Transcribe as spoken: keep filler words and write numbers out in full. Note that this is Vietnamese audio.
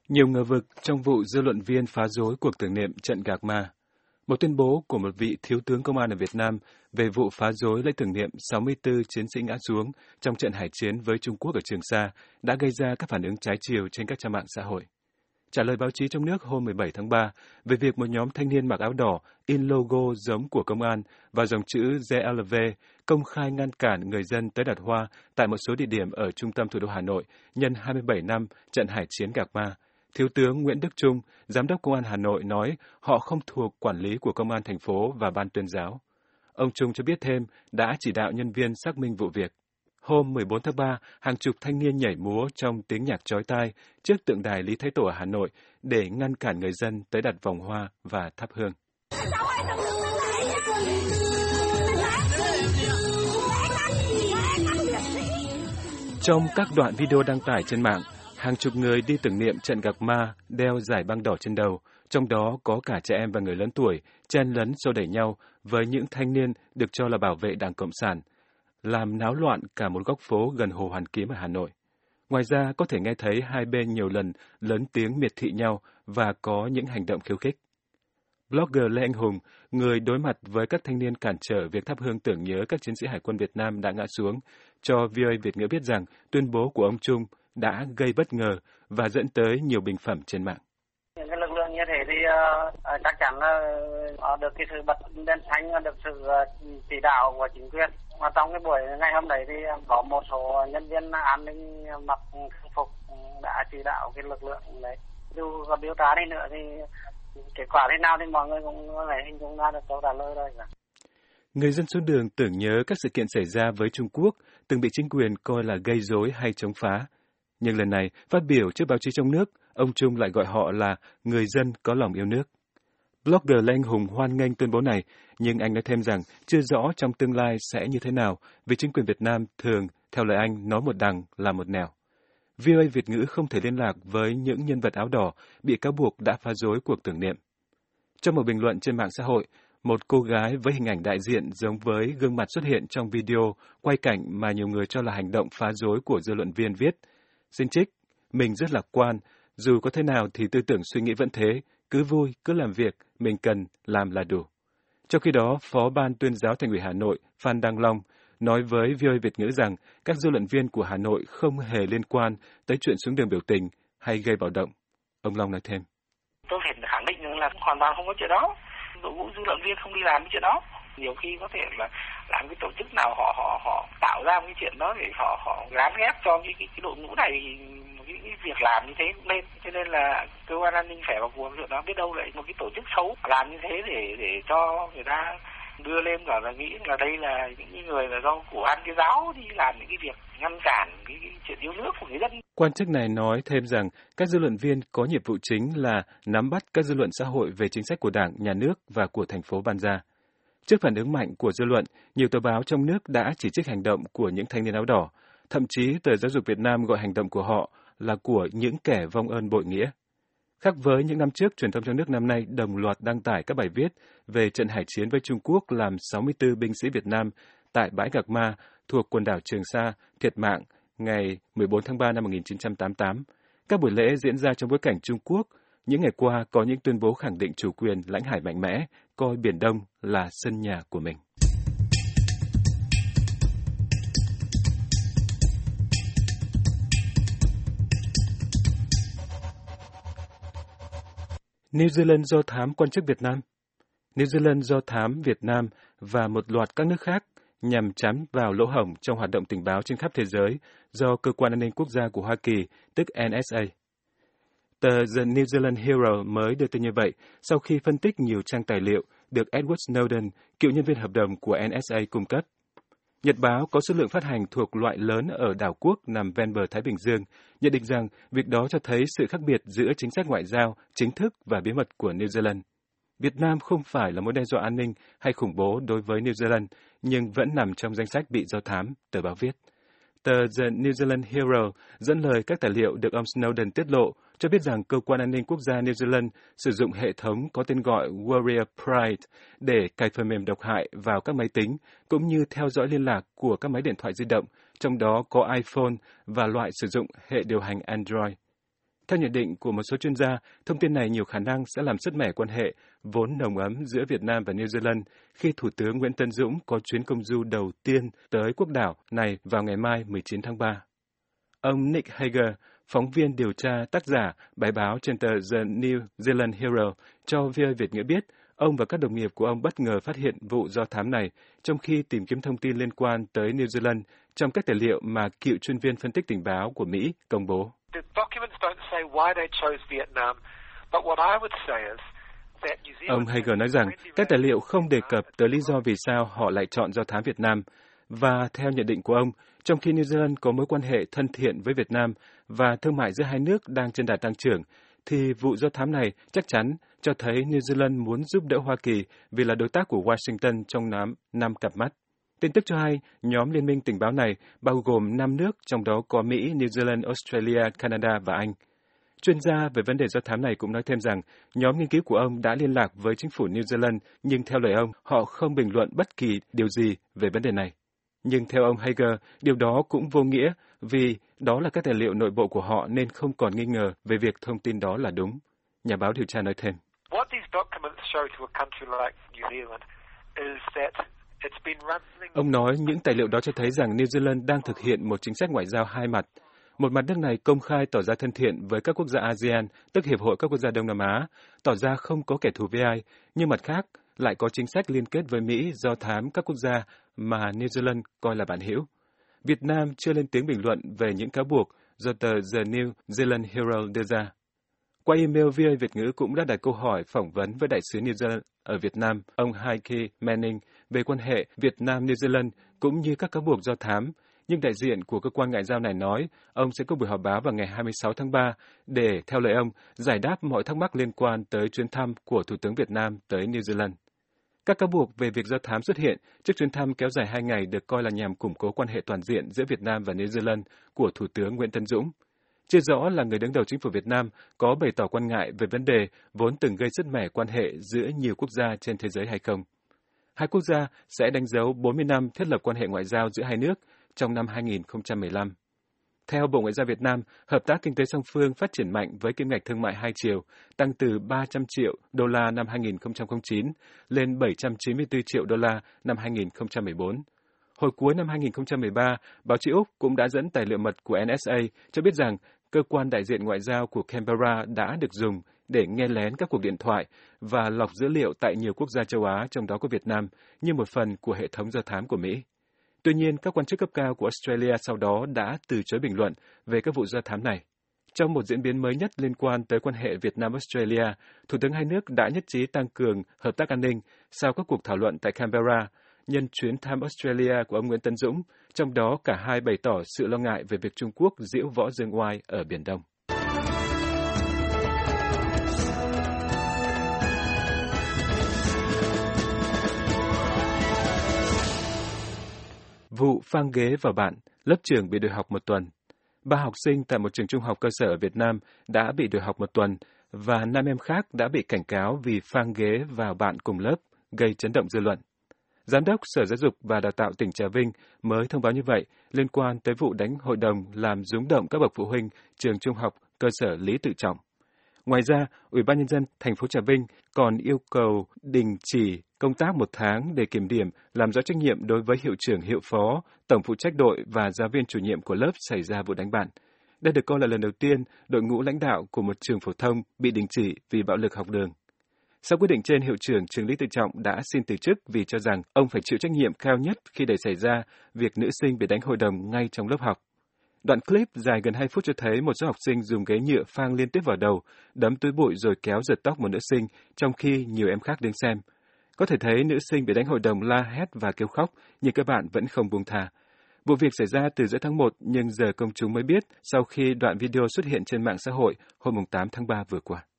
Nhiều ngờ vực trong vụ dư luận viên phá rối cuộc tưởng niệm trận Gạc Ma. Một tuyên bố của một vị thiếu tướng công an ở Việt Nam về vụ phá rối lễ tưởng niệm sáu mươi tư chiến sĩ ngã xuống trong trận hải chiến với Trung Quốc ở Trường Sa đã gây ra các phản ứng trái chiều trên các trang mạng xã hội. Trả lời báo chí trong nước hôm mười bảy tháng ba về việc một nhóm thanh niên mặc áo đỏ in logo giống của công an và dòng chữ giê lờ vê công khai ngăn cản người dân tới đặt hoa tại một số địa điểm ở trung tâm thủ đô Hà Nội nhân hai mươi bảy năm trận hải chiến Gạc Ma, Thiếu tướng Nguyễn Đức Trung, Giám đốc Công an Hà Nội nói họ không thuộc quản lý của Công an thành phố và Ban tuyên giáo. Ông Trung cho biết thêm đã chỉ đạo nhân viên xác minh vụ việc. Hôm mười bốn tháng ba, hàng chục thanh niên nhảy múa trong tiếng nhạc chói tai trước tượng đài Lý Thái Tổ ở Hà Nội để ngăn cản người dân tới đặt vòng hoa và thắp hương. Trong các đoạn video đăng tải trên mạng, hàng chục người đi tưởng niệm trận Gạc Ma đeo dải băng đỏ trên đầu, trong đó có cả trẻ em và người lớn tuổi, chen lấn xô đẩy nhau với những thanh niên được cho là bảo vệ Đảng Cộng sản, làm náo loạn cả một góc phố gần Hồ Hoàn Kiếm ở Hà Nội. Ngoài ra, có thể nghe thấy hai bên nhiều lần lớn tiếng miệt thị nhau và có những hành động khiêu khích. Blogger Lê Anh Hùng, người đối mặt với các thanh niên cản trở việc thắp hương tưởng nhớ các chiến sĩ Hải quân Việt Nam đã ngã xuống, cho vê o a Việt ngữ biết rằng tuyên bố của ông Trung đã gây bất ngờ và dẫn tới nhiều bình phẩm trên mạng. Những cái lực lượng như thế thì uh, chắc chắn là uh, được cái sự bật đèn xanh, được sự uh, chỉ đạo của chính quyền. Mà trong cái buổi ngày hôm đấy thì có một số nhân viên an ninh mặc trang phục đã chỉ đạo cái lực lượng đấy. Dù có biểu tá đi nữa thì kết quả thế nào thì mọi người cũng có thể hình dung ra được câu trả lời rồi. Người dân xuống đường tưởng nhớ các sự kiện xảy ra với Trung Quốc từng bị chính quyền coi là gây rối hay chống phá. Nhưng lần này, phát biểu trước báo chí trong nước, ông Trung lại gọi họ là người dân có lòng yêu nước. Blogger Lê Anh Hùng hoan nghênh tuyên bố này, nhưng anh nói thêm rằng chưa rõ trong tương lai sẽ như thế nào vì chính quyền Việt Nam thường, theo lời anh, nói một đằng là một nẻo. vê o a Việt ngữ không thể liên lạc với những nhân vật áo đỏ bị cáo buộc đã phá rối cuộc tưởng niệm. Trong một bình luận trên mạng xã hội, một cô gái với hình ảnh đại diện giống với gương mặt xuất hiện trong video quay cảnh mà nhiều người cho là hành động phá rối của dư luận viên viết: Xin trích, mình rất lạc quan, dù có thế nào thì tư tưởng suy nghĩ vẫn thế, cứ vui, cứ làm việc, mình cần làm là đủ. Trong khi đó, Phó Ban tuyên giáo Thành ủy Hà Nội Phan Đăng Long nói với vê o a Việt ngữ rằng các dư luận viên của Hà Nội không hề liên quan tới chuyện xuống đường biểu tình hay gây bạo động. Ông Long nói thêm: Tôi phải khẳng định là hoàn toàn không có chuyện đó. Đội ngũ dư luận viên không đi làm cái chuyện đó. Nhiều khi có thể là làm cái tổ chức nào họ họ họ tạo ra một cái chuyện đó để họ họ gán ghép cho cái cái, cái đội ngũ này cái, cái việc làm như thế cũng nên. Cho nên là cơ quan an ninh phải vào cuộc chuyện đó, biết đâu lại một cái tổ chức xấu làm như thế để để cho người ta đưa lên và là nghĩ là đây là những người là do của an cái giáo đi làm những cái việc ngăn cản cái, cái chuyện yêu nước của người dân. Quan chức này nói thêm rằng các dư luận viên có nhiệm vụ chính là nắm bắt các dư luận xã hội về chính sách của Đảng, Nhà nước và của thành phố ban ra. Trước phản ứng mạnh của dư luận, nhiều tờ báo trong nước đã chỉ trích hành động của những thanh niên áo đỏ. Thậm chí tờ Giáo dục Việt Nam gọi hành động của họ là của những kẻ vong ơn bội nghĩa. Khác với những năm trước, truyền thông trong nước năm nay đồng loạt đăng tải các bài viết về trận hải chiến với Trung Quốc làm sáu mươi tư binh sĩ Việt Nam tại bãi Gạc Ma thuộc quần đảo Trường Sa thiệt mạng ngày mười bốn tháng ba năm một nghìn chín trăm tám mươi tám. Các buổi lễ diễn ra trong bối cảnh Trung Quốc những ngày qua có những tuyên bố khẳng định chủ quyền lãnh hải mạnh mẽ, coi Biển Đông là sân nhà của mình. New Zealand do thám quan chức Việt Nam. New Zealand do thám Việt Nam và một loạt các nước khác nhằm tránh vào lỗ hổng trong hoạt động tình báo trên khắp thế giới do Cơ quan An ninh Quốc gia của Hoa Kỳ, tức en ét a. Tờ The New Zealand Herald mới đưa tin như vậy sau khi phân tích nhiều trang tài liệu được Edward Snowden, cựu nhân viên hợp đồng của en ét a, cung cấp. Nhật báo có số lượng phát hành thuộc loại lớn ở đảo quốc nằm ven bờ Thái Bình Dương, nhận định rằng việc đó cho thấy sự khác biệt giữa chính sách ngoại giao, chính thức và bí mật của New Zealand. Việt Nam không phải là mối đe dọa an ninh hay khủng bố đối với New Zealand, nhưng vẫn nằm trong danh sách bị do thám, tờ báo viết. Tờ The New Zealand Herald dẫn lời các tài liệu được ông Snowden tiết lộ cho biết rằng Cơ quan An ninh Quốc gia New Zealand sử dụng hệ thống có tên gọi Warrior Pride để cài phần mềm độc hại vào các máy tính, cũng như theo dõi liên lạc của các máy điện thoại di động, trong đó có iPhone và loại sử dụng hệ điều hành Android. Theo nhận định của một số chuyên gia, thông tin này nhiều khả năng sẽ làm sứt mẻ quan hệ vốn nồng ấm giữa Việt Nam và New Zealand khi Thủ tướng Nguyễn Tấn Dũng có chuyến công du đầu tiên tới quốc đảo này vào ngày mai mười chín tháng ba. Ông Nick Hager, phóng viên điều tra tác giả bài báo trên tờ The New Zealand Herald, cho vê o a Việt ngữ biết, ông và các đồng nghiệp của ông bất ngờ phát hiện vụ do thám này trong khi tìm kiếm thông tin liên quan tới New Zealand trong các tài liệu mà cựu chuyên viên phân tích tình báo của Mỹ công bố. Ông Hager nói rằng các tài liệu không đề cập tới lý do vì sao họ lại chọn do thám Việt Nam, và theo nhận định của ông, trong khi New Zealand có mối quan hệ thân thiện với Việt Nam và thương mại giữa hai nước đang trên đà tăng trưởng, thì vụ do thám này chắc chắn cho thấy New Zealand muốn giúp đỡ Hoa Kỳ vì là đối tác của Washington trong năm, năm cặp mắt. Tin tức cho hay, nhóm liên minh tình báo này bao gồm năm nước, trong đó có Mỹ, New Zealand, Australia, Canada và Anh. Chuyên gia về vấn đề do thám này cũng nói thêm rằng, nhóm nghiên cứu của ông đã liên lạc với chính phủ New Zealand, nhưng theo lời ông, họ không bình luận bất kỳ điều gì về vấn đề này. Nhưng theo ông Hager, điều đó cũng vô nghĩa vì đó là các tài liệu nội bộ của họ nên không còn nghi ngờ về việc thông tin đó là đúng. Nhà báo điều tra nói thêm. Ông nói những tài liệu đó cho thấy rằng New Zealand đang thực hiện một chính sách ngoại giao hai mặt. Một mặt nước này công khai tỏ ra thân thiện với các quốc gia a sê an, tức Hiệp hội các quốc gia Đông Nam Á, tỏ ra không có kẻ thù với ai, nhưng mặt khác lại có chính sách liên kết với Mỹ do thám các quốc gia mà New Zealand coi là bạn hữu. Việt Nam chưa lên tiếng bình luận về những cáo buộc do tờ The New Zealand Herald đưa ra. Qua email, vê o a Việt ngữ cũng đã đặt câu hỏi phỏng vấn với đại sứ New Zealand ở Việt Nam, ông Heike Manning, về quan hệ Việt Nam-New Zealand cũng như các cáo buộc do thám, nhưng đại diện của cơ quan ngoại giao này nói ông sẽ có buổi họp báo vào ngày hai mươi sáu tháng ba để, theo lời ông, giải đáp mọi thắc mắc liên quan tới chuyến thăm của Thủ tướng Việt Nam tới New Zealand. Các cáo buộc về việc do thám xuất hiện trước chuyến thăm kéo dài hai ngày được coi là nhằm củng cố quan hệ toàn diện giữa Việt Nam và New Zealand của Thủ tướng Nguyễn Tấn Dũng. Chưa rõ là người đứng đầu chính phủ Việt Nam có bày tỏ quan ngại về vấn đề vốn từng gây sứt mẻ quan hệ giữa nhiều quốc gia trên thế giới hay không. Hai quốc gia sẽ đánh dấu bốn mươi năm thiết lập quan hệ ngoại giao giữa hai nước trong năm hai nghìn không trăm mười lăm. Theo Bộ Ngoại giao Việt Nam, hợp tác kinh tế song phương phát triển mạnh với kim ngạch thương mại hai chiều, tăng từ ba trăm triệu đô la năm hai nghìn không trăm lẻ chín lên bảy trăm chín mươi tư triệu đô la năm hai nghìn không trăm mười bốn. Hồi cuối năm hai nghìn không trăm mười ba, báo chí Úc cũng đã dẫn tài liệu mật của en ét a cho biết rằng cơ quan đại diện ngoại giao của Canberra đã được dùng để nghe lén các cuộc điện thoại và lọc dữ liệu tại nhiều quốc gia châu Á, trong đó có Việt Nam, như một phần của hệ thống do thám của Mỹ. Tuy nhiên, các quan chức cấp cao của Australia sau đó đã từ chối bình luận về các vụ do thám này. Trong một diễn biến mới nhất liên quan tới quan hệ Việt Nam-Australia, Thủ tướng hai nước đã nhất trí tăng cường hợp tác an ninh sau các cuộc thảo luận tại Canberra nhân chuyến thăm Australia của ông Nguyễn Tấn Dũng, trong đó cả hai bày tỏ sự lo ngại về việc Trung Quốc giễu võ dương oai ở Biển Đông. Vụ phang ghế vào bạn, lớp trưởng bị đuổi học một tuần. Ba học sinh tại một trường trung học cơ sở ở Việt Nam đã bị đuổi học một tuần, và năm em khác đã bị cảnh cáo vì phang ghế vào bạn cùng lớp, gây chấn động dư luận. Giám đốc Sở Giáo dục và Đào tạo tỉnh Trà Vinh mới thông báo như vậy liên quan tới vụ đánh hội đồng làm rúng động các bậc phụ huynh trường trung học cơ sở Lý Tự Trọng. Ngoài ra, Ủy ban Nhân dân thành phố Trà Vinh còn yêu cầu đình chỉ công tác một tháng để kiểm điểm, làm rõ trách nhiệm đối với hiệu trưởng, hiệu phó, tổng phụ trách đội và giáo viên chủ nhiệm của lớp xảy ra vụ đánh bạn. Đây được coi là lần đầu tiên đội ngũ lãnh đạo của một trường phổ thông bị đình chỉ vì bạo lực học đường. Sau quyết định trên, hiệu trưởng trường Lý Tự Trọng đã xin từ chức vì cho rằng ông phải chịu trách nhiệm cao nhất khi để xảy ra việc nữ sinh bị đánh hội đồng ngay trong lớp học. Đoạn clip dài gần hai phút cho thấy một số học sinh dùng ghế nhựa phang liên tiếp vào đầu, đấm túi bụi rồi kéo giật tóc một nữ sinh, trong khi nhiều em khác đứng xem. Có thể thấy nữ sinh bị đánh hội đồng la hét và kêu khóc, nhưng các bạn vẫn không buông tha. Vụ việc xảy ra từ giữa tháng một, nhưng giờ công chúng mới biết sau khi đoạn video xuất hiện trên mạng xã hội hôm tám tháng ba vừa qua.